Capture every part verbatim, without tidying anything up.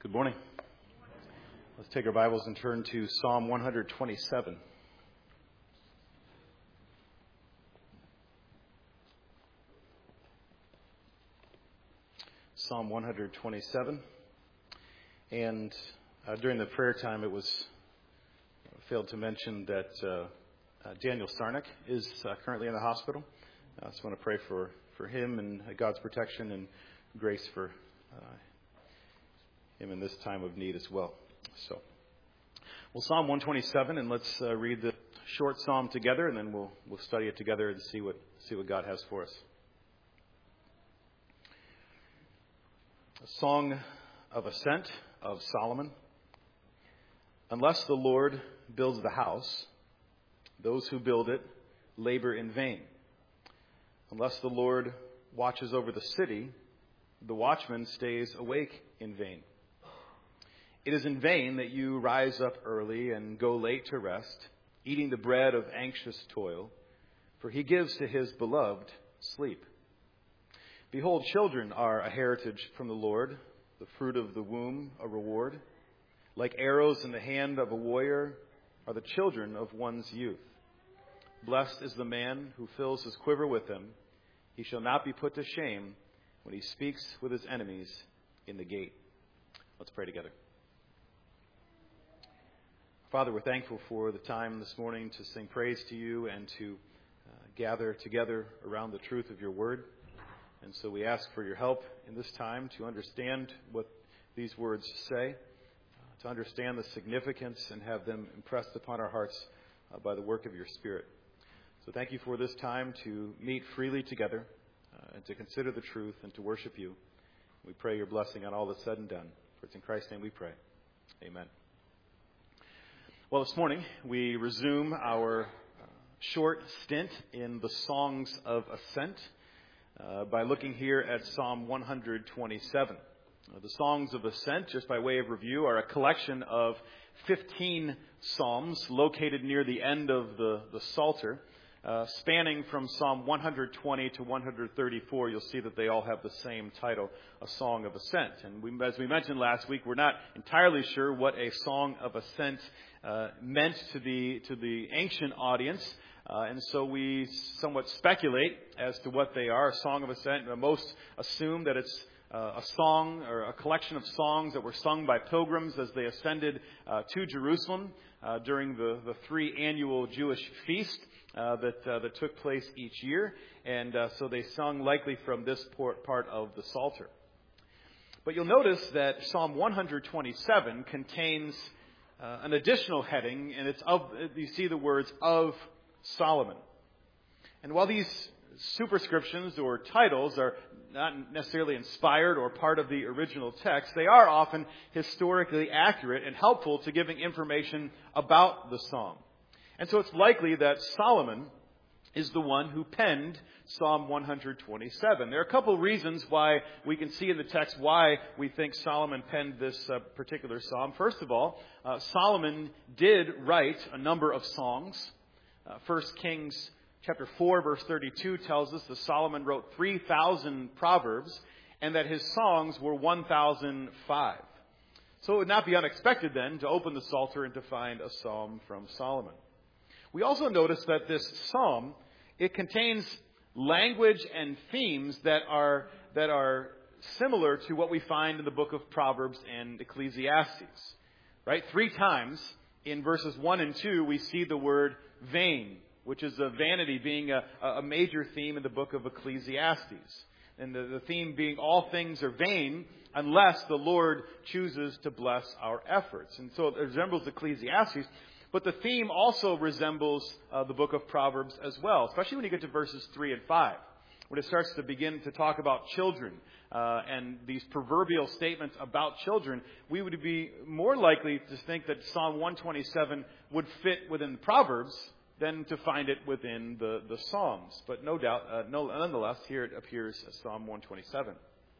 Good morning. Let's take our Bibles and turn to Psalm one twenty-seven. Psalm one twenty-seven. And uh, during the prayer time, it was uh, failed to mention that uh, uh, Daniel Sarnik is uh, currently in the hospital. I just want to pray for, for him and uh, God's protection and grace for uh, him in this time of need as well. So, well, Psalm one twenty-seven, and let's uh, read the short psalm together, and then we'll we'll study it together and see what see what God has for us. A song of ascent of Solomon. Unless the Lord builds the house, those who build it labor in vain. Unless the Lord watches over the city, the watchman stays awake in vain. It is in vain that you rise up early and go late to rest, eating the bread of anxious toil, for he gives to his beloved sleep. Behold, children are a heritage from the Lord, the fruit of the womb a reward. Like arrows in the hand of a warrior are the children of one's youth. Blessed is the man who fills his quiver with them. He shall not be put to shame when he speaks with his enemies in the gate. Let's pray together. Father, we're thankful for the time this morning to sing praise to you and to uh, gather together around the truth of your word. And so we ask for your help in this time to understand what these words say, uh, to understand the significance and have them impressed upon our hearts uh, by the work of your Spirit. So thank you for this time to meet freely together uh, and to consider the truth and to worship you. We pray your blessing on all that's said and done. For it's in Christ's name we pray. Amen. Well, this morning we resume our uh, short stint in the Songs of Ascent uh, by looking here at Psalm one twenty-seven. Uh, the Songs of Ascent, just by way of review, are a collection of fifteen psalms located near the end of the, the Psalter, uh, spanning from Psalm one twenty to one thirty-four. You'll see that they all have the same title, A Song of Ascent. And we, as we mentioned last week, we're not entirely sure what a Song of Ascent Uh, meant to the to the ancient audience, uh, and so we somewhat speculate as to what they are. A Song of Ascent, uh, most assume that it's uh, a song or a collection of songs that were sung by pilgrims as they ascended uh, to Jerusalem uh, during the, the three annual Jewish feast uh, that uh, that took place each year, and uh, so they sung likely from this part of the Psalter. But you'll notice that Psalm one twenty-seven contains Uh, an additional heading, and it's of, you see the words of Solomon. And while these superscriptions or titles are not necessarily inspired or part of the original text, they are often historically accurate and helpful to giving information about the psalm. And so it's likely that Solomon is the one who penned Psalm one twenty-seven. There are a couple reasons why we can see in the text why we think Solomon penned this uh, particular psalm. First of all, uh, Solomon did write a number of songs. Uh, First Kings chapter four, verse thirty-two tells us that Solomon wrote three thousand proverbs and that his songs were one thousand five. So it would not be unexpected then to open the Psalter and to find a psalm from Solomon. We also notice that this psalm, it contains language and themes that are that are similar to what we find in the book of Proverbs and Ecclesiastes. Right? Three times in verses one and two, we see the word vain, which is a vanity being a, a major theme in the book of Ecclesiastes. And the, the theme being all things are vain unless the Lord chooses to bless our efforts. And so it resembles Ecclesiastes. But the theme also resembles uh, the book of Proverbs as well, especially when you get to verses three and five, when it starts to begin to talk about children uh, and these proverbial statements about children. We would be more likely to think that Psalm one twenty-seven would fit within Proverbs than to find it within the, the Psalms. But no doubt, uh, no, nonetheless, here it appears as Psalm one twenty-seven.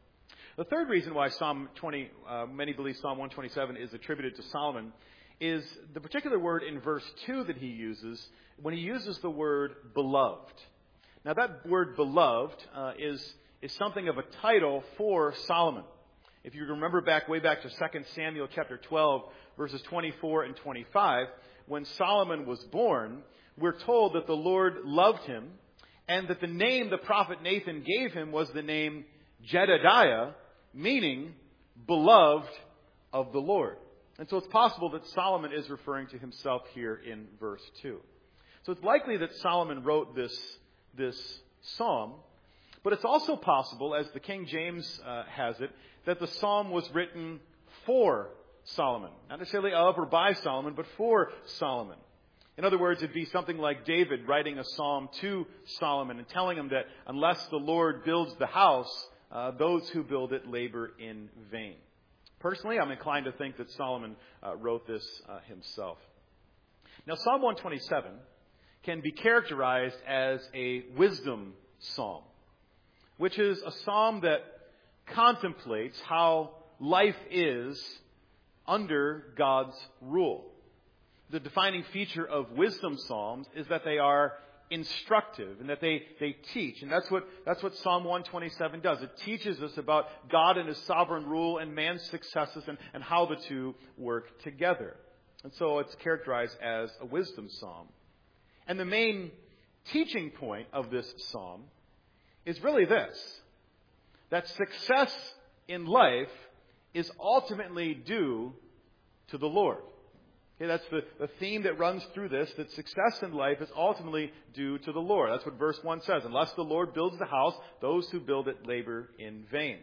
The third reason why Psalm twenty, uh, many believe Psalm one twenty-seven is attributed to Solomon is the particular word in verse two that he uses when he uses the word beloved. Now that word beloved uh, is, is something of a title for Solomon. If you remember back way back to Second Samuel chapter twelve, verses twenty-four and twenty-five, when Solomon was born, we're told that the Lord loved him, and that the name the prophet Nathan gave him was the name Jedediah, meaning beloved of the Lord. And so it's possible that Solomon is referring to himself here in verse two. So it's likely that Solomon wrote this, this psalm, but it's also possible, as the King James uh, has it, that the psalm was written for Solomon. Not necessarily of or by Solomon, but for Solomon. In other words, it'd be something like David writing a psalm to Solomon and telling him that unless the Lord builds the house, uh, those who build it labor in vain. Personally, I'm inclined to think that Solomon uh, wrote this uh, himself. Now, Psalm one twenty-seven can be characterized as a wisdom psalm, which is a psalm that contemplates how life is under God's rule. The defining feature of wisdom psalms is that they are instructive and that they, they teach. And that's what, that's what Psalm one twenty-seven does. It teaches us about God and His sovereign rule and man's successes and, and how the two work together. And so it's characterized as a wisdom psalm. And the main teaching point of this psalm is really this: that success in life is ultimately due to the Lord. Okay, that's the, the theme that runs through this, that success in life is ultimately due to the Lord. That's what verse one says. Unless the Lord builds the house, those who build it labor in vain.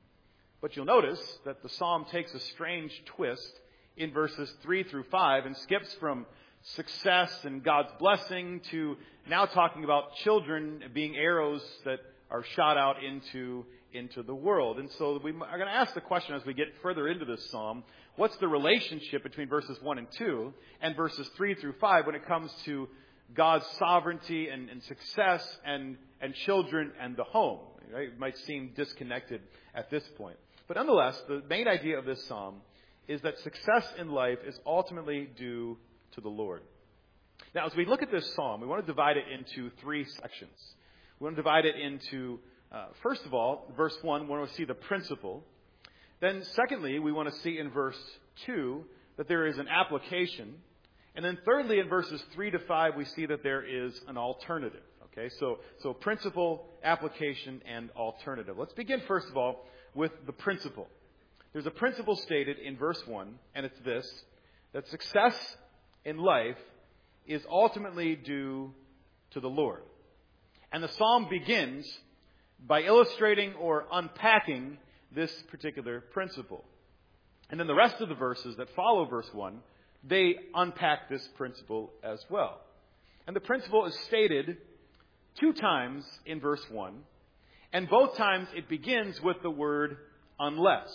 But you'll notice that the psalm takes a strange twist in verses three through five and skips from success and God's blessing to now talking about children being arrows that are shot out into, into the world. And so we are going to ask the question as we get further into this psalm, what's the relationship between verses one and two and verses three through five when it comes to God's sovereignty and, and success and, and children and the home? Right? It might seem disconnected at this point. But nonetheless, the main idea of this psalm is that success in life is ultimately due to the Lord. Now, as we look at this psalm, we want to divide it into three sections. We want to divide it into, uh, first of all, verse one, we want to see the principle. Then, secondly, we want to see in verse two that there is an application. And then, thirdly, in verses three to five, we see that there is an alternative. Okay, so, so principle, application, and alternative. Let's begin, first of all, with the principle. There's a principle stated in verse one, and it's this: that success in life is ultimately due to the Lord. And the psalm begins by illustrating or unpacking this particular principle. And then the rest of the verses that follow verse one, they unpack this principle as well. And the principle is stated two times in verse one, and both times it begins with the word unless.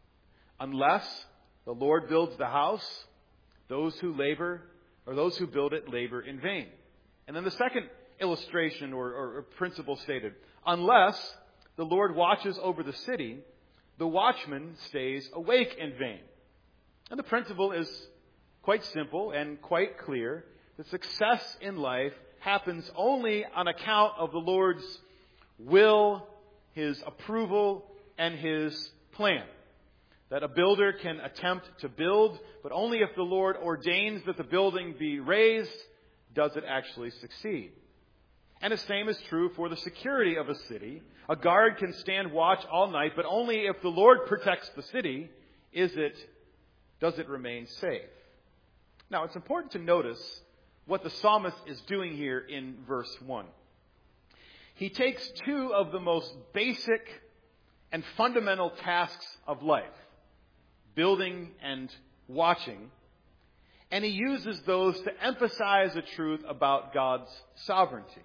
Unless the Lord builds the house, those who labor, or those who build it labor in vain. And then the second illustration or, or, or principle stated: unless the Lord watches over the city, the watchman stays awake in vain. And the principle is quite simple and quite clear. The success in life happens only on account of the Lord's will, His approval, and His plan. That a builder can attempt to build, but only if the Lord ordains that the building be raised does it actually succeed. And the same is true for the security of a city. A guard can stand watch all night, but only if the Lord protects the city is it, does it remain safe. Now, it's important to notice what the psalmist is doing here in verse one. He takes two of the most basic and fundamental tasks of life, building and watching, and he uses those to emphasize a truth about God's sovereignty.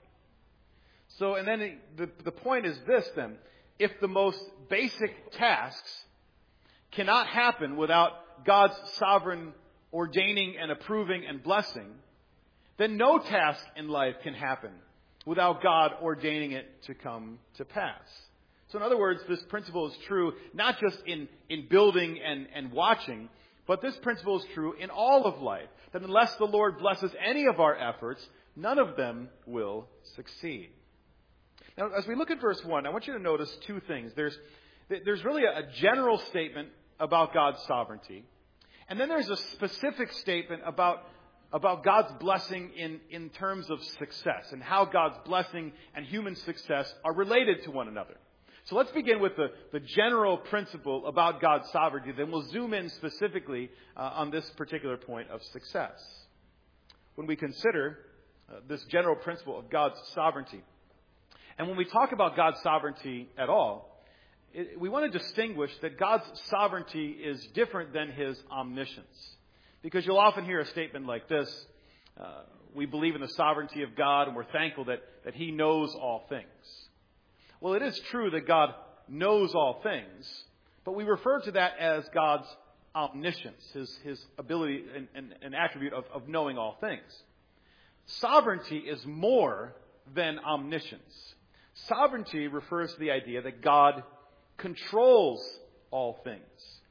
So, and then it, the, the point is this then: if the most basic tasks cannot happen without God's sovereign ordaining and approving and blessing, then no task in life can happen without God ordaining it to come to pass. So in other words, this principle is true not just in, in building and, and watching, but this principle is true in all of life. That unless the Lord blesses any of our efforts, none of them will succeed. Now, as we look at verse one, I want you to notice two things. There's, There's really a general statement about God's sovereignty. And then there's a specific statement about, about God's blessing in, in terms of success and how God's blessing and human success are related to one another. So let's begin with the, the general principle about God's sovereignty. Then we'll zoom in specifically uh, on this particular point of success. When we consider uh, this general principle of God's sovereignty, and when we talk about God's sovereignty at all, it, we want to distinguish that God's sovereignty is different than His omniscience. Because you'll often hear a statement like this, uh, we believe in the sovereignty of God and we're thankful that, that He knows all things. Well, it is true that God knows all things, but we refer to that as God's omniscience, His, his ability and, and, and attribute of, of knowing all things. Sovereignty is more than omniscience. Sovereignty refers to the idea that God controls all things.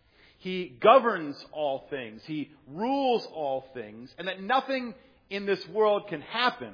He governs all things. He rules all things. And that nothing in this world can happen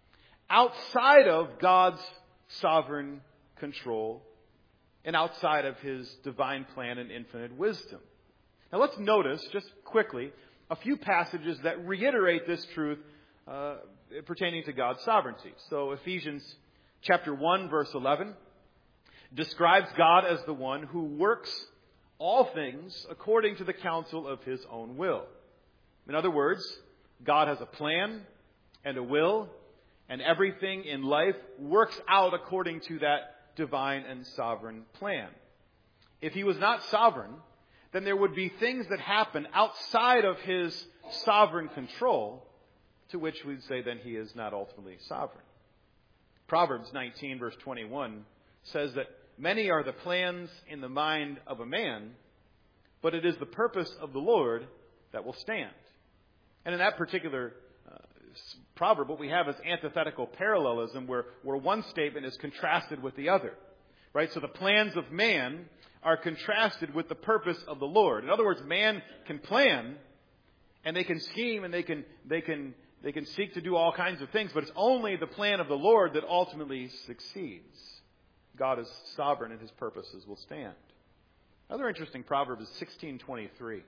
outside of God's sovereign control and outside of His divine plan and infinite wisdom. Now let's notice, just quickly, a few passages that reiterate this truth uh, pertaining to God's sovereignty. So Ephesians chapter one, verse eleven, describes God as the one who works all things according to the counsel of His own will. In other words, God has a plan and a will, and everything in life works out according to that divine and sovereign plan. If He was not sovereign, then there would be things that happen outside of His sovereign control, to which we'd say then He is not ultimately sovereign. Proverbs nineteen, verse twenty-one says that many are the plans in the mind of a man, but it is the purpose of the Lord that will stand. And in that particular uh, proverb, what we have is antithetical parallelism, where, where one statement is contrasted with the other. Right? So the plans of man are contrasted with the purpose of the Lord. In other words, man can plan, and they can scheme, and they can they can they can seek to do all kinds of things, but it's only the plan of the Lord that ultimately succeeds. God is sovereign, and His purposes will stand. Another interesting proverb is sixteen twenty-three.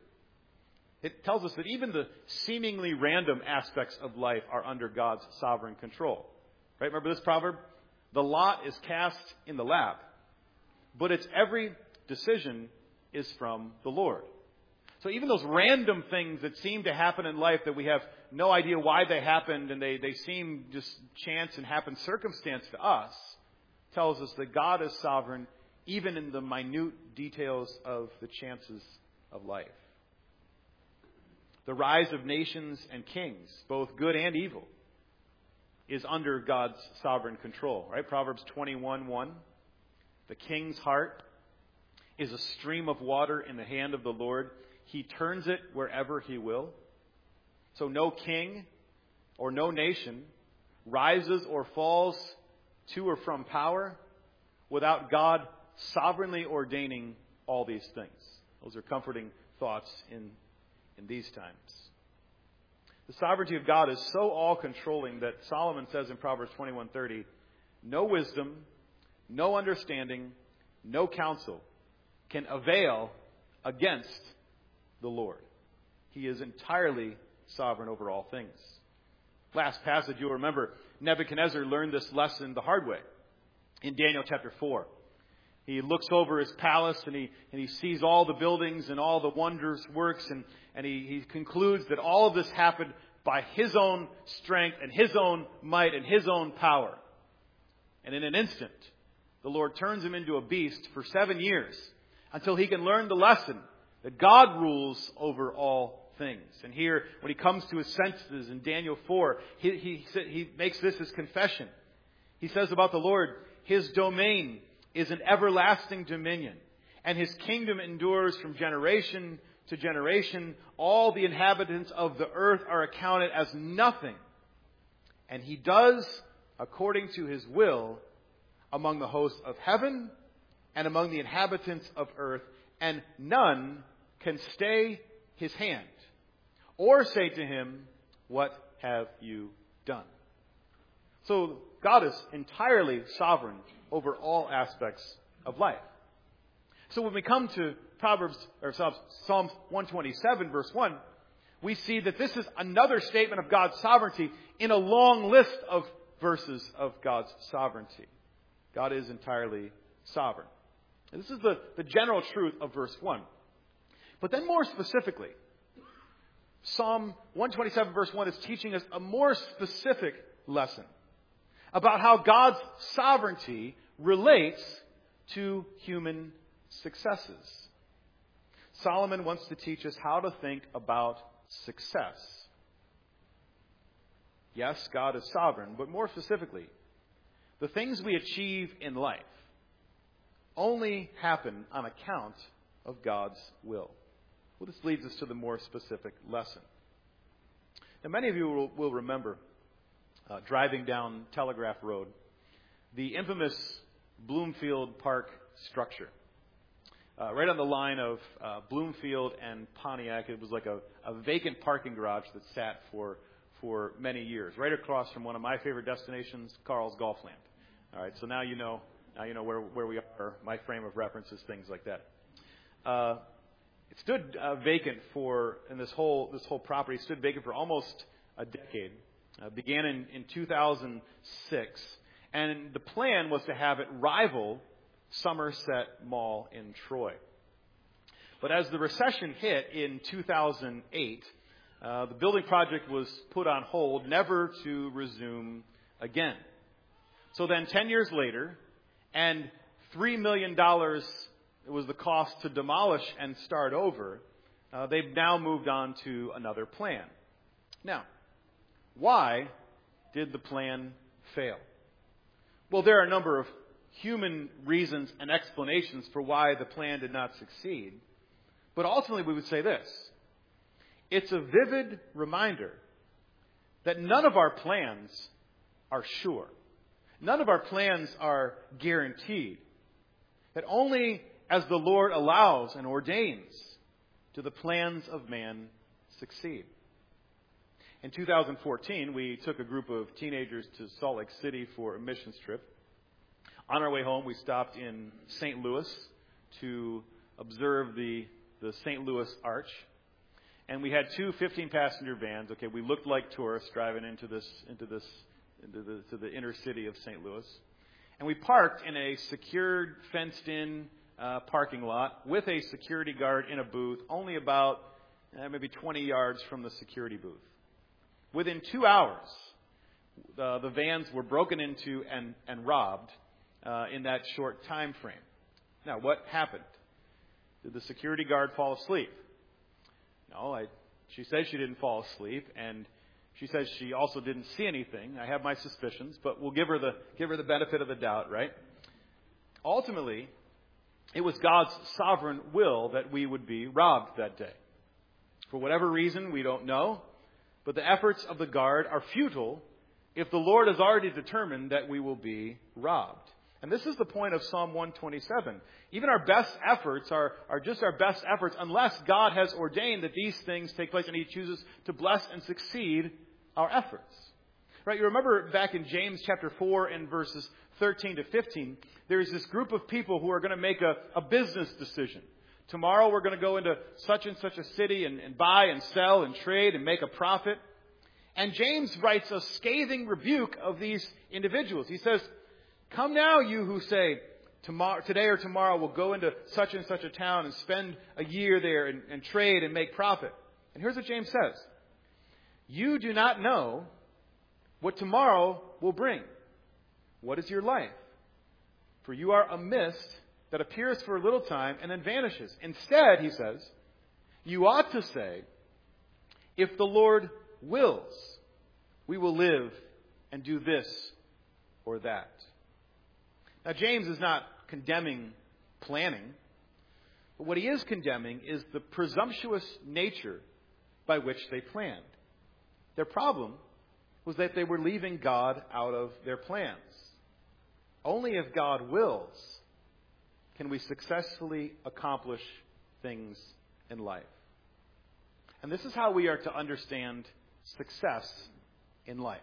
It tells us that even the seemingly random aspects of life are under God's sovereign control. Right? Remember this proverb? The lot is cast in the lap, but its every decision is from the Lord. So even those random things that seem to happen in life that we have no idea why they happened and they, they seem just chance and happen circumstance to us, tells us that God is sovereign even in the minute details of the chances of life. The rise of nations and kings, both good and evil, is under God's sovereign control. Right? Proverbs twenty-one one. The king's heart is a stream of water in the hand of the Lord. He turns it wherever He will. So no king or no nation rises or falls to or from power without God sovereignly ordaining all these things. Those are comforting thoughts in, in these times. The sovereignty of God is so all-controlling that Solomon says in Proverbs twenty-one thirty, no wisdom, no understanding, no counsel can avail against the Lord. He is entirely sovereign over all things. Last passage, you'll remember, Nebuchadnezzar learned this lesson the hard way in Daniel chapter four. He looks over his palace and he and he sees all the buildings and all the wondrous works, and, and he, he concludes that all of this happened by his own strength and his own might and his own power. And in an instant, the Lord turns him into a beast for seven years until he can learn the lesson that God rules over all things. And here, when he comes to his senses in Daniel four, he, he, he makes this his confession. He says about the Lord, His domain is an everlasting dominion, and His kingdom endures from generation to generation. All the inhabitants of the earth are accounted as nothing. And He does according to His will among the hosts of heaven and among the inhabitants of earth, and none can stay His hand or say to Him, what have you done? So God is entirely sovereign over all aspects of life. So when we come to Proverbs or Psalm one twenty-seven, verse one, we see that this is another statement of God's sovereignty in a long list of verses of God's sovereignty. God is entirely sovereign. And this is the, the general truth of verse one. But then more specifically, Psalm one twenty-seven, verse one is teaching us a more specific lesson about how God's sovereignty relates to human successes. Solomon wants to teach us how to think about success. Yes, God is sovereign, but more specifically, the things we achieve in life only happen on account of God's will. Well, this leads us to the more specific lesson. Now, many of you will, will remember uh, driving down Telegraph Road, the infamous Bloomfield Park structure. Uh, right on the line of uh, Bloomfield and Pontiac, it was like a, a vacant parking garage that sat for for many years, right across from one of my favorite destinations, Carl's Golfland. All right, so now you know now you know where where we are. My frame of reference is things like that. Uh, it stood uh, vacant for, and this whole this whole property stood vacant for almost a decade. Uh, began in, in two thousand six, and the plan was to have it rival Somerset Mall in Troy. But as the recession hit in two thousand eight, uh, the building project was put on hold, never to resume again. So then ten years later, and three million dollars was the cost to demolish and start over, uh, they've now moved on to another plan. Now, why did the plan fail? Well, there are a number of human reasons and explanations for why the plan did not succeed. But ultimately, we would say this. It's a vivid reminder that none of our plans are sure. None of our plans are guaranteed. That only as the Lord allows and ordains do the plans of man succeed. In two thousand fourteen, we took a group of teenagers to Salt Lake City for a missions trip. On our way home, we stopped in Saint Louis to observe the, the Saint Louis Arch. And we had two fifteen-passenger vans. Okay, we looked like tourists driving into this into this into the to the inner city of Saint Louis. And we parked in a secured, fenced-in uh, parking lot with a security guard in a booth, only about uh, maybe twenty yards from the security booth. Within two hours, uh, the vans were broken into and, and robbed uh, in that short time frame. Now, what happened? Did the security guard fall asleep? No, I, she says she didn't fall asleep, and she says she also didn't see anything. I have my suspicions, but we'll give her the give her the benefit of the doubt, right? Ultimately, it was God's sovereign will that we would be robbed that day. For whatever reason, we don't know, but the efforts of the guard are futile if the Lord has already determined that we will be robbed. And this is the point of Psalm one twenty-seven. Even our best efforts are, are just our best efforts unless God has ordained that these things take place and He chooses to bless and succeed our efforts. Right? You remember back in James chapter four and verses thirteen to fifteen, there's this group of people who are going to make a, a business decision. Tomorrow we're going to go into such and such a city and, and buy and sell and trade and make a profit. And James writes a scathing rebuke of these individuals. He says, "Come now, you who say, tomorrow, today or tomorrow we'll go into such and such a town and spend a year there and, and trade and make profit." And here's what James says. "You do not know what tomorrow will bring. What is your life? For you are a mist that appears for a little time and then vanishes. Instead," he says, "you ought to say, if the Lord wills, we will live and do this or that." Now, James is not condemning planning, but what he is condemning is the presumptuous nature by which they planned. Their problem was that they were leaving God out of their plans. Only if God wills can we successfully accomplish things in life. And this is how we are to understand success in life.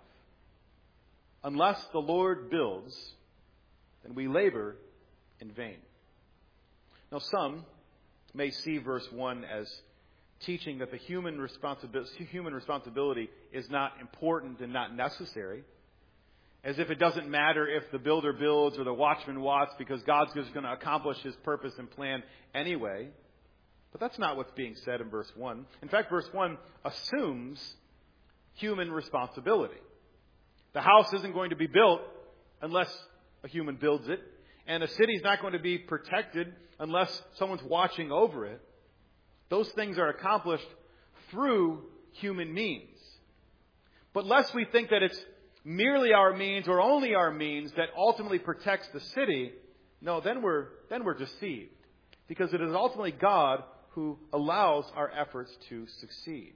Unless the Lord builds, then we labor in vain. Now, some may see verse one as teaching that the human responsibility, human responsibility is not important and not necessary, as if it doesn't matter if the builder builds or the watchman watches because God's just going to accomplish His purpose and plan anyway. But that's not what's being said in verse one. In fact, verse one assumes human responsibility. The house isn't going to be built unless a human builds it, and a city is not going to be protected unless someone's watching over it. Those things are accomplished through human means. But lest we think that it's merely our means or only our means that ultimately protects the city, no, then we're then we're deceived. Because it is ultimately God who allows our efforts to succeed.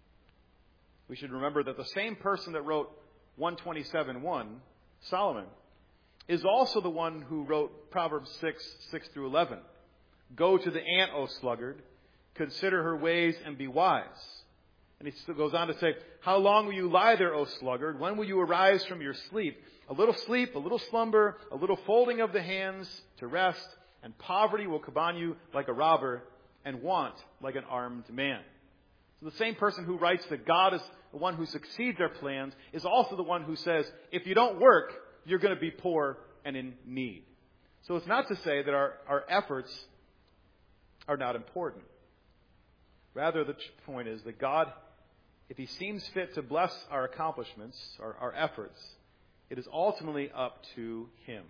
We should remember that the same person that wrote one twenty-seven one, Solomon, is also the one who wrote Proverbs six, six through eleven. Go to the ant, O sluggard, consider her ways and be wise. And he still goes on to say, how long will you lie there, O sluggard? When will you arise from your sleep? A little sleep, a little slumber, a little folding of the hands to rest, and poverty will come on you like a robber, and want like an armed man. So the same person who writes that God is the one who succeeds our plans is also the one who says, if you don't work, you're going to be poor and in need. So it's not to say that our, our efforts are not important. Rather, the point is that God, if He seems fit to bless our accomplishments, our, our efforts, it is ultimately up to Him.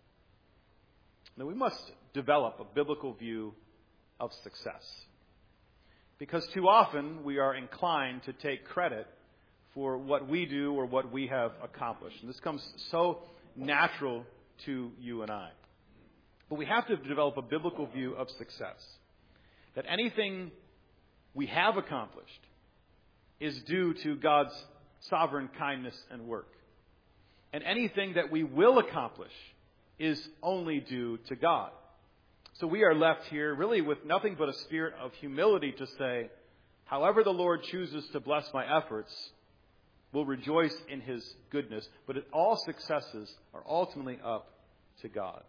Now, we must develop a biblical view of success. Because too often we are inclined to take credit for what we do or what we have accomplished. And this comes so natural to you and I. But we have to develop a biblical view of success. That anything we have accomplished is due to God's sovereign kindness and work. And anything that we will accomplish is only due to God. So we are left here really with nothing but a spirit of humility to say, however the Lord chooses to bless my efforts, we'll rejoice in His goodness. But all successes are ultimately up to God.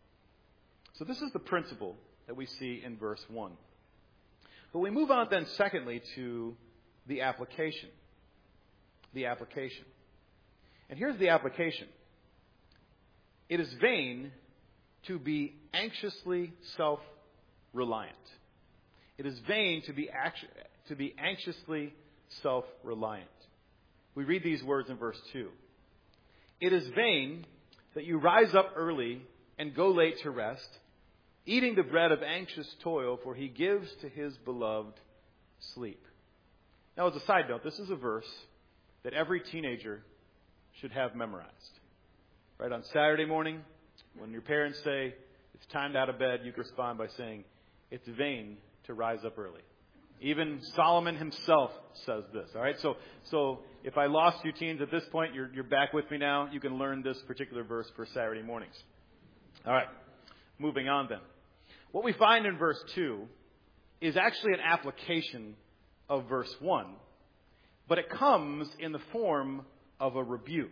So this is the principle that we see in verse one. But we move on then secondly to the application. The application. And here's the application. It is vain to be anxiously self-reliant. It is vain to be to be anxiously self-reliant. We read these words in verse two. It is vain that you rise up early and go late to rest, eating the bread of anxious toil, for He gives to His beloved sleep. Now, as a side note, this is a verse that every teenager should have memorized. Right, on Saturday morning, when your parents say, it's time to out of bed, you can respond by saying, it's vain to rise up early. Even Solomon himself says this. All right, so so if I lost you teens at this point, you're, you're back with me now. You can learn this particular verse for Saturday mornings. All right, moving on then. What we find in verse two is actually an application of verse one, but it comes in the form of a rebuke.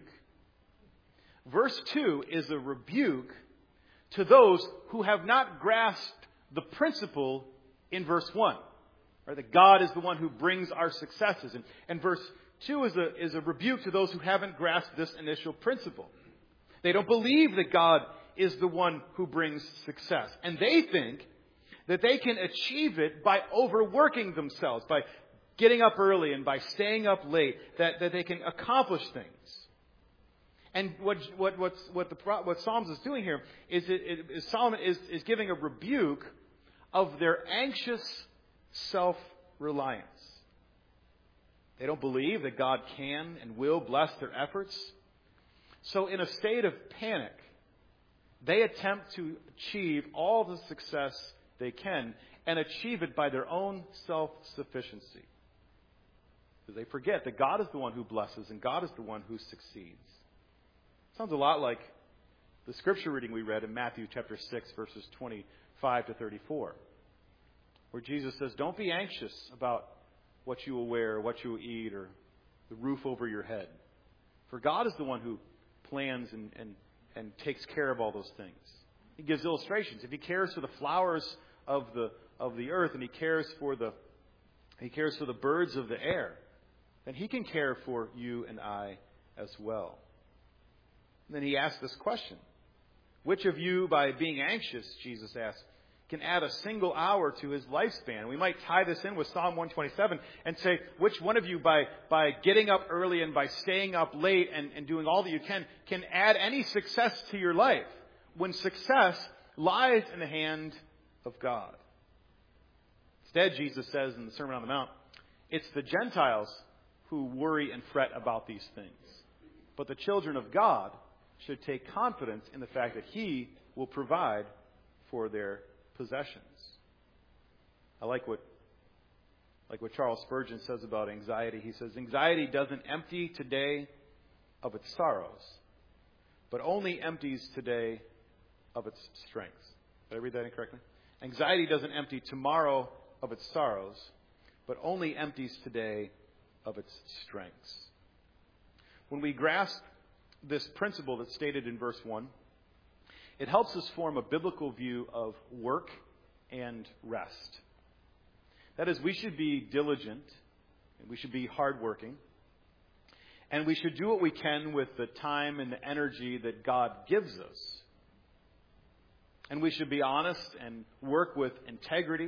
Verse two is a rebuke to those who have not grasped the principle in verse one. Right? That God is the one who brings our successes. And, and verse two is a, is a rebuke to those who haven't grasped this initial principle. They don't believe that God is the one who brings success. And they think that they can achieve it by overworking themselves, by getting up early and by staying up late, that, that they can accomplish things. And what what what's, what the what Psalms is doing here is, it, it, is Solomon is, is giving a rebuke of their anxious self-reliance. They don't believe that God can and will bless their efforts. So in a state of panic, they attempt to achieve all the success they can and achieve it by their own self-sufficiency. Because they forget that God is the one who blesses and God is the one who succeeds. Sounds a lot like the scripture reading we read in Matthew chapter six, verses twenty-five to thirty-four, where Jesus says, don't be anxious about what you will wear, or what you will eat, or the roof over your head. For God is the one who plans and, and, and takes care of all those things. He gives illustrations. If He cares for the flowers of the of the earth, and He cares for the He cares for the birds of the air, then He can care for you and I as well. And then He asked this question: which of you, by being anxious, Jesus asked, can add a single hour to his lifespan? We might tie this in with Psalm one twenty-seven and say, which one of you, by, by getting up early and by staying up late and, and doing all that you can, can add any success to your life, when success lies in the hand of God? Instead, Jesus says in the Sermon on the Mount, it's the Gentiles who worry and fret about these things. But the children of God should take confidence in the fact that He will provide for their possessions. I like what like what Charles Spurgeon says about anxiety. He says, anxiety doesn't empty today of its sorrows, but only empties today of its strengths. Did I read that incorrectly? Anxiety doesn't empty tomorrow of its sorrows, but only empties today of its strengths. When we grasp this principle that's stated in verse one, it helps us form a biblical view of work and rest. That is, we should be diligent, and we should be hardworking, and we should do what we can with the time and the energy that God gives us. And we should be honest and work with integrity.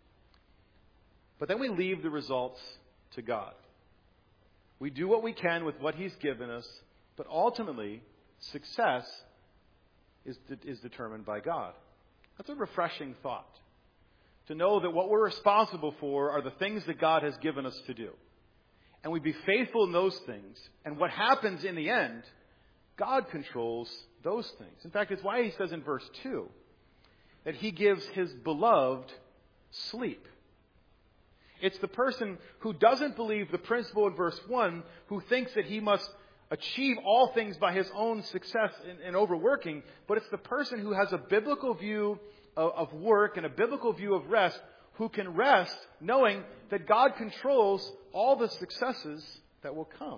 But then we leave the results to God. We do what we can with what He's given us, but ultimately, success is, de- is determined by God. That's a refreshing thought. To know that what we're responsible for are the things that God has given us to do. And we be faithful in those things. And what happens in the end, God controls those things. In fact, it's why He says in verse two that He gives His beloved sleep. It's the person who doesn't believe the principle in verse one, who thinks that he must achieve all things by his own success in, in overworking, but it's the person who has a biblical view of, of work and a biblical view of rest, who can rest knowing that God controls all the successes that will come.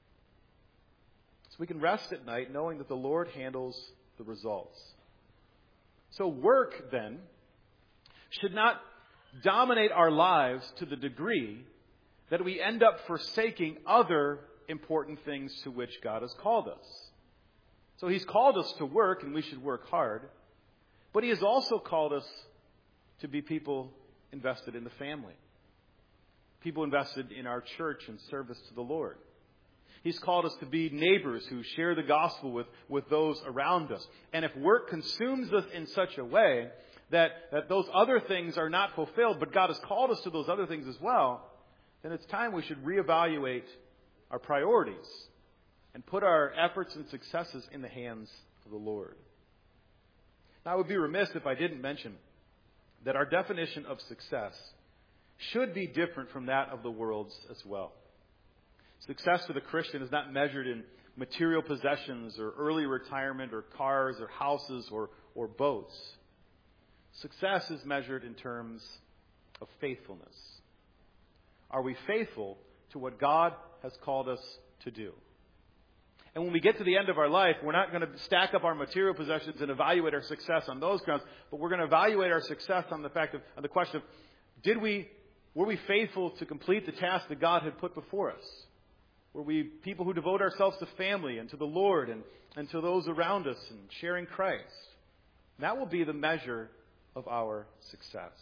So we can rest at night knowing that the Lord handles the results. So work, then, should not dominate our lives to the degree that we end up forsaking other important things to which God has called us. So He's called us to work, and we should work hard. But He has also called us to be people invested in the family. People invested in our church and service to the Lord. He's called us to be neighbors who share the gospel with, with those around us. And if work consumes us in such a way that, that those other things are not fulfilled, but God has called us to those other things as well, then it's time we should reevaluate our priorities and put our efforts and successes in the hands of the Lord. Now, I would be remiss if I didn't mention that our definition of success should be different from that of the world's as well. Success for the Christian is not measured in material possessions or early retirement or cars or houses or, or boats. Success is measured in terms of faithfulness. Are we faithful to what God has called us to do? And when we get to the end of our life, we're not going to stack up our material possessions and evaluate our success on those grounds, but we're going to evaluate our success on the fact of on the question of, did we, were we faithful to complete the task that God had put before us? Were we people who devote ourselves to family and to the Lord and, and to those around us and sharing Christ? And that will be the measure of our success.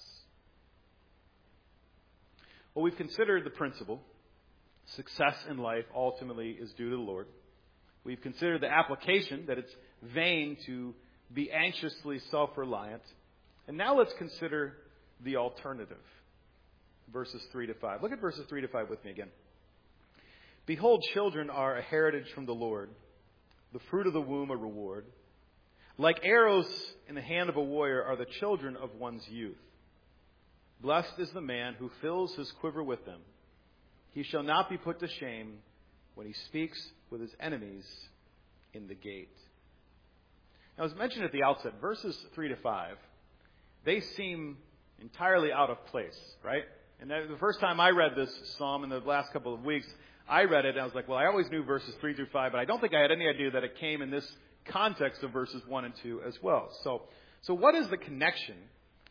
Well, we've considered the principle. Success in life ultimately is due to the Lord. We've considered the application, that it's vain to be anxiously self-reliant. And now let's consider the alternative. Verses three to five. Look at verses three to five with me again. Behold, children are a heritage from the Lord, the fruit of the womb a reward. Like arrows in the hand of a warrior are the children of one's youth. Blessed is the man who fills his quiver with them. He shall not be put to shame when he speaks with his enemies in the gate. Now, as mentioned at the outset, verses three to five, they seem entirely out of place, right? And the first time I read this psalm in the last couple of weeks, I read it and I was like, well, I always knew verses three through five, but I don't think I had any idea that it came in this context of verses one and two as well. So, so what is the connection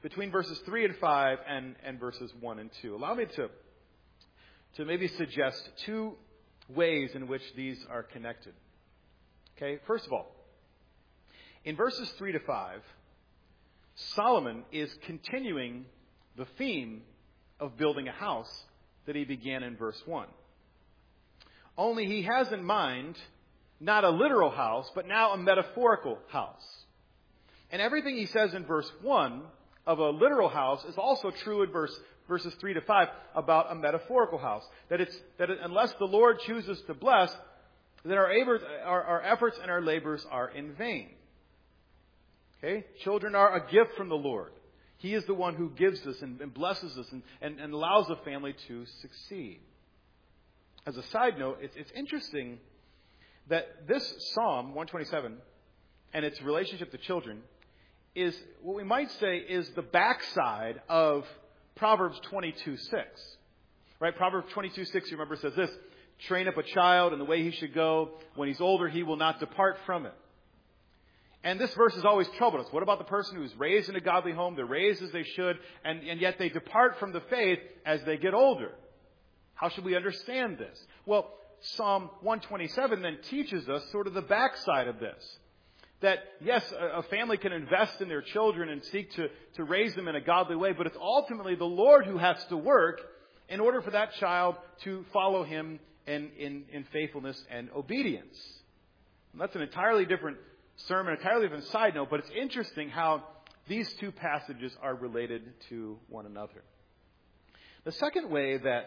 between verses three and five and, and verses one and two. Allow me to, to maybe suggest two ways in which these are connected. Okay, first of all, in verses three to five, Solomon is continuing the theme of building a house that he began in verse one. Only he has in mind not a literal house, but now a metaphorical house. And everything he says in verse one of a literal house is also true in verse, verses three to five about a metaphorical house. That it's that it, unless the Lord chooses to bless, then our, our, our efforts and our labors are in vain. Okay? Children are a gift from the Lord. He is the one who gives us and, and blesses us and, and, and allows a family to succeed. As a side note, it's, it's interesting that this Psalm one twenty-seven and its relationship to children is what we might say is the backside of Proverbs twenty-two six. Right? Proverbs twenty-two six, you remember, says this: train up a child in the way he should go. When he's older, he will not depart from it. And this verse has always troubled us. What about the person who's raised in a godly home? They're raised as they should, and, and yet they depart from the faith as they get older. How should we understand this? Well, Psalm one twenty-seven then teaches us sort of the backside of this. That, yes, a family can invest in their children and seek to, to raise them in a godly way, but it's ultimately the Lord who has to work in order for that child to follow him in, in, in faithfulness and obedience. And that's an entirely different sermon, entirely different side note, but it's interesting how these two passages are related to one another. The second way that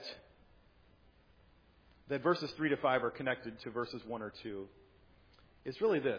that verses three to five are connected to verses one or two is really this.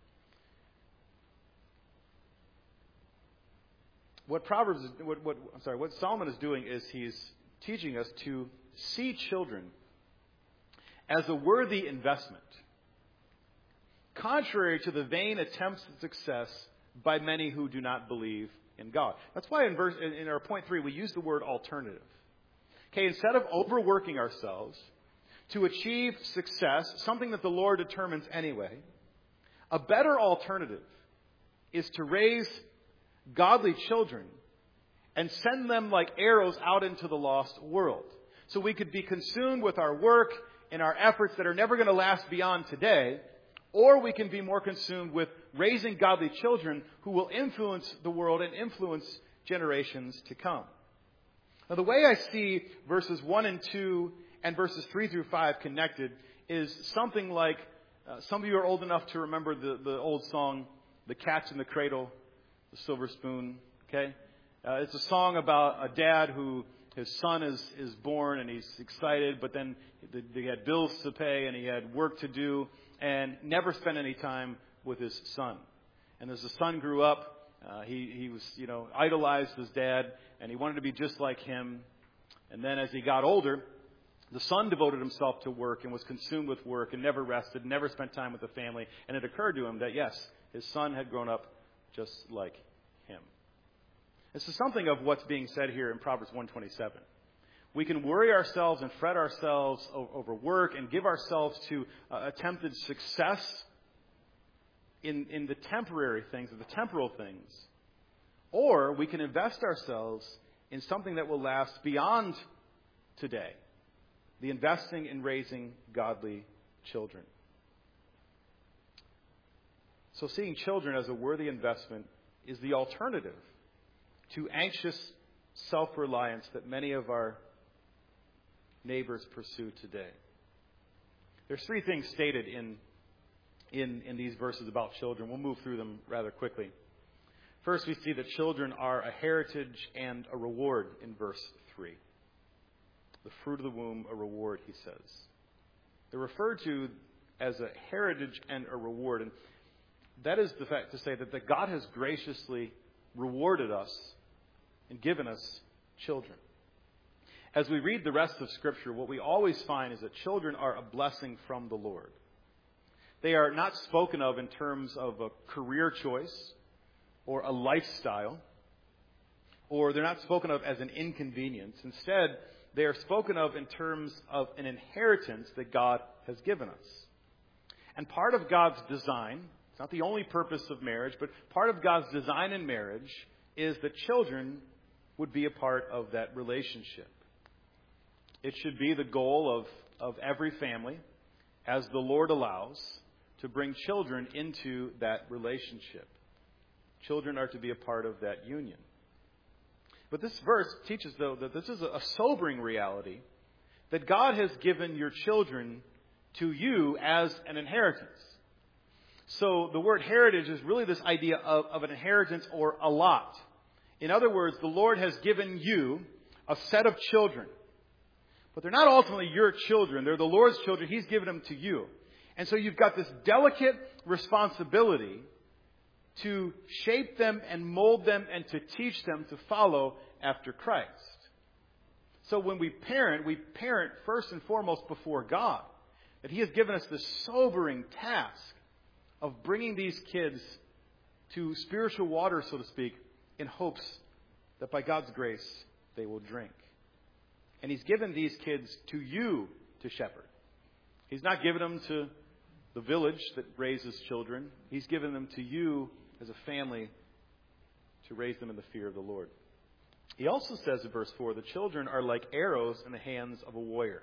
What Proverbs, what, what I'm sorry, what Solomon is doing is he's teaching us to see children as a worthy investment, contrary to the vain attempts at success by many who do not believe in God. That's why in verse in our point three we use the word alternative. Okay, instead of overworking ourselves to achieve success, something that the Lord determines anyway, a better alternative is to raise godly children and send them like arrows out into the lost world. So we could be consumed with our work and our efforts that are never going to last beyond today, or we can be more consumed with raising godly children who will influence the world and influence generations to come. Now, the way I see verses one and two and verses three through five connected is something like, uh, some of you are old enough to remember the, the old song, The Cat's in the Cradle, The Silver Spoon, okay? Uh, it's a song about a dad who, his son is, is born and he's excited, but then he had bills to pay and he had work to do and never spent any time with his son. And as the son grew up, uh, he, he was, you know, idolized his dad and he wanted to be just like him. And then as he got older, the son devoted himself to work and was consumed with work and never rested, never spent time with the family. And it occurred to him that, yes, his son had grown up just like him. This is something of what's being said here in Proverbs one twenty-seven. We can worry ourselves and fret ourselves over work and give ourselves to uh, attempted success in, in the temporary things, the temporal things. Or we can invest ourselves in something that will last beyond today. The investing in raising godly children. So seeing children as a worthy investment is the alternative to anxious self-reliance that many of our neighbors pursue today. There's three things stated in, in, in these verses about children. We'll move through them rather quickly. First, we see that children are a heritage and a reward in verse three. The fruit of the womb, a reward, he says. They're referred to as a heritage and a reward. And that is the fact to say that, that God has graciously rewarded us and given us children. As we read the rest of Scripture, what we always find is that children are a blessing from the Lord. They are not spoken of in terms of a career choice or a lifestyle, or they're not spoken of as an inconvenience. Instead, they are spoken of in terms of an inheritance that God has given us. And part of God's design, it's not the only purpose of marriage, but part of God's design in marriage is that children would be a part of that relationship. It should be the goal of, of every family, as the Lord allows, to bring children into that relationship. Children are to be a part of that union. But this verse teaches, though, that this is a sobering reality, that God has given your children to you as an inheritance. So the word heritage is really this idea of, of an inheritance or a lot. In other words, the Lord has given you a set of children. But they're not ultimately your children. They're the Lord's children. He's given them to you. And so you've got this delicate responsibility to shape them and mold them and to teach them to follow after Christ. So when we parent, we parent first and foremost before God. That He has given us this sobering task of bringing these kids to spiritual water, so to speak, in hopes that by God's grace they will drink. And He's given these kids to you to shepherd. He's not given them to the village that raises children. He's given them to you as a family to raise them in the fear of the Lord. He also says in verse four, the children are like arrows in the hands of a warrior.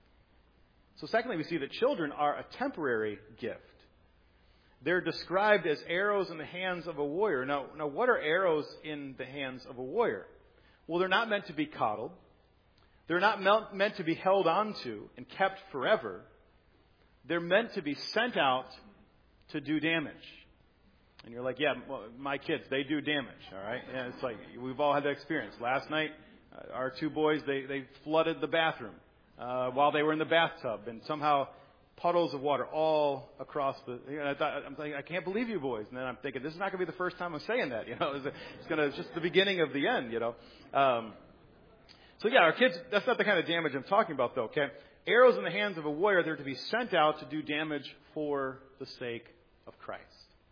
So secondly, we see that children are a temporary gift. They're described as arrows in the hands of a warrior. Now, now, what are arrows in the hands of a warrior? Well, they're not meant to be coddled. They're not meant to be held onto and kept forever. They're meant to be sent out to do damage. And you're like, yeah, well, my kids, they do damage, all right? Yeah, it's like we've all had that experience. Last night, uh, our two boys, they, they flooded the bathroom uh, while they were in the bathtub, and somehow puddles of water all across the. You know, I thought, I'm thinking, I can't believe you boys. And then I'm thinking, this is not going to be the first time I'm saying that. You know, it's going to it's just the beginning of the end. You know, um, so yeah, our kids. That's not the kind of damage I'm talking about, though. Okay, arrows in the hands of a warrior, they're to be sent out to do damage for the sake of Christ.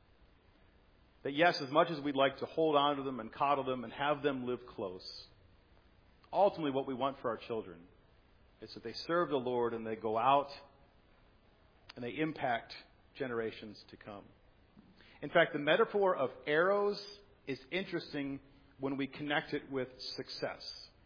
That yes, as much as we'd like to hold on to them and coddle them and have them live close, ultimately what we want for our children is that they serve the Lord and they go out and they impact generations to come. In fact, the metaphor of arrows is interesting when we connect it with success.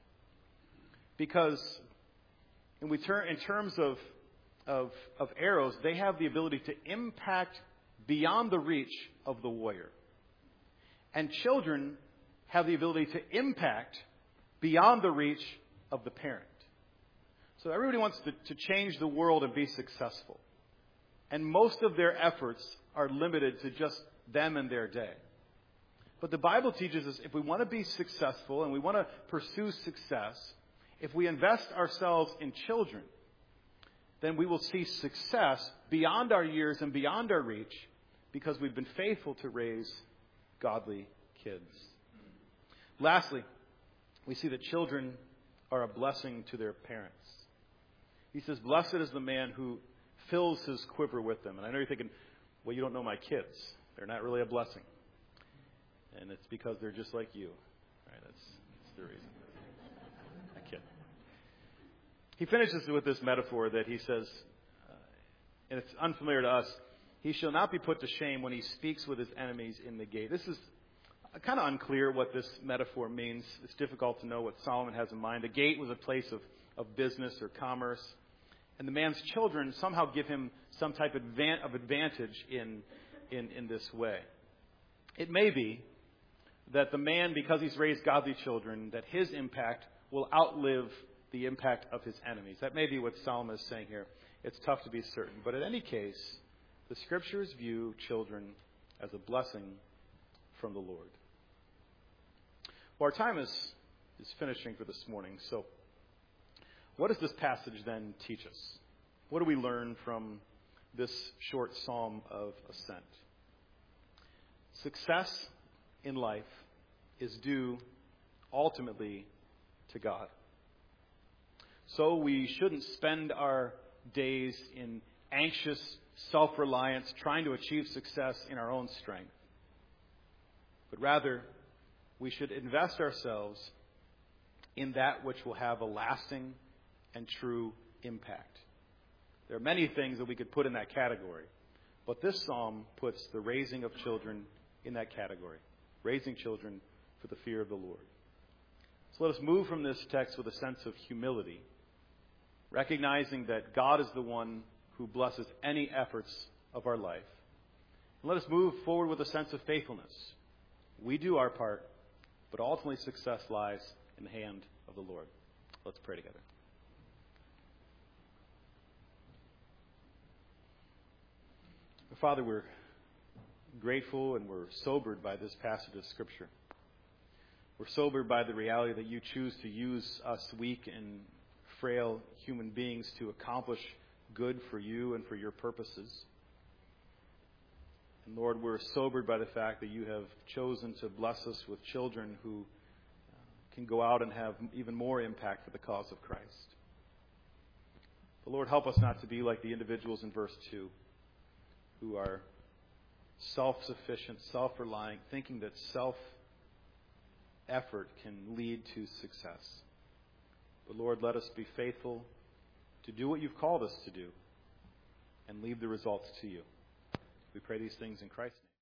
Because when we turn, in terms of, of, of arrows, they have the ability to impact beyond the reach of the warrior. And children have the ability to impact beyond the reach of the parent. So everybody wants to, to change the world and be successful. And most of their efforts are limited to just them and their day. But the Bible teaches us if we want to be successful and we want to pursue success, if we invest ourselves in children, then we will see success beyond our years and beyond our reach because we've been faithful to raise godly kids. Lastly, we see that children are a blessing to their parents. He says, blessed is the man who fills his quiver with them. And I know you're thinking, well, you don't know my kids. They're not really a blessing. And it's because they're just like you. Right? That's, that's the reason. I kid. He finishes with this metaphor that he says, uh, and it's unfamiliar to us, he shall not be put to shame when he speaks with his enemies in the gate. This is kind of unclear what this metaphor means. It's difficult to know what Solomon has in mind. The gate was a place of, of business or commerce. And the man's children somehow give him some type of advantage in, in, in this way. It may be that the man, because he's raised godly children, that his impact will outlive the impact of his enemies. That may be what Solomon is saying here. It's tough to be certain. But in any case, the Scriptures view children as a blessing from the Lord. Well, our time is, is finishing for this morning. So what does this passage then teach us? What do we learn from this short psalm of ascent? Success in life is due ultimately to God. So we shouldn't spend our days in anxious self-reliance, trying to achieve success in our own strength. But rather, we should invest ourselves in that which will have a lasting and true impact. There are many things that we could put in that category, but this psalm puts the raising of children in that category. Raising children for the fear of the Lord. So let us move from this text with a sense of humility, recognizing that God is the one who blesses any efforts of our life. And let us move forward with a sense of faithfulness. We do our part, but ultimately success lies in the hand of the Lord. Let's pray together. Father, we're grateful and we're sobered by this passage of Scripture. We're sobered by the reality that you choose to use us weak and frail human beings to accomplish good for you and for your purposes. And Lord, we're sobered by the fact that you have chosen to bless us with children who can go out and have even more impact for the cause of Christ. But Lord, help us not to be like the individuals in verse two who are self-sufficient, self-reliant, thinking that self-effort can lead to success. But Lord, let us be faithful to do what you've called us to do and leave the results to you. We pray these things in Christ's name.